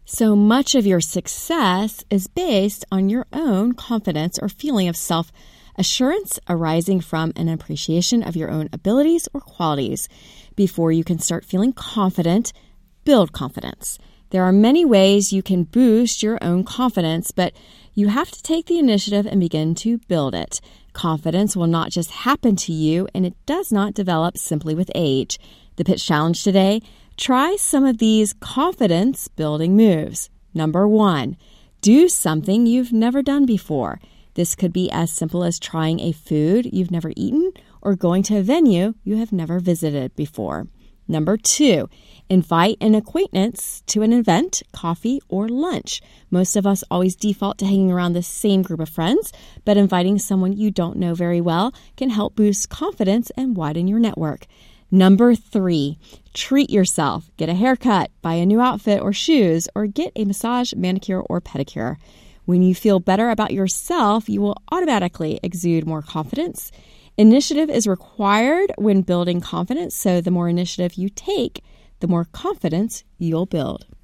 So much of your success is based on your own confidence or feeling of self-assurance arising from an appreciation of your own abilities or qualities. Before you can start feeling confident, build confidence. There are many ways you can boost your own confidence, but you have to take the initiative and begin to build it. Confidence will not just happen to you, and it does not develop simply with age. The Pitch Challenge today: try some of these confidence-building moves. Number 1, do something you've never done before. This could be as simple as trying a food you've never eaten or going to a venue you have never visited before. Number 2, invite an acquaintance to an event, coffee, or lunch. Most of us always default to hanging around the same group of friends, but inviting someone you don't know very well can help boost confidence and widen your network. Number 3, treat yourself. Get a haircut, buy a new outfit or shoes, or get a massage, manicure, or pedicure. When you feel better about yourself, you will automatically exude more confidence. Initiative is required when building confidence, so the more initiative you take, the more confidence you'll build.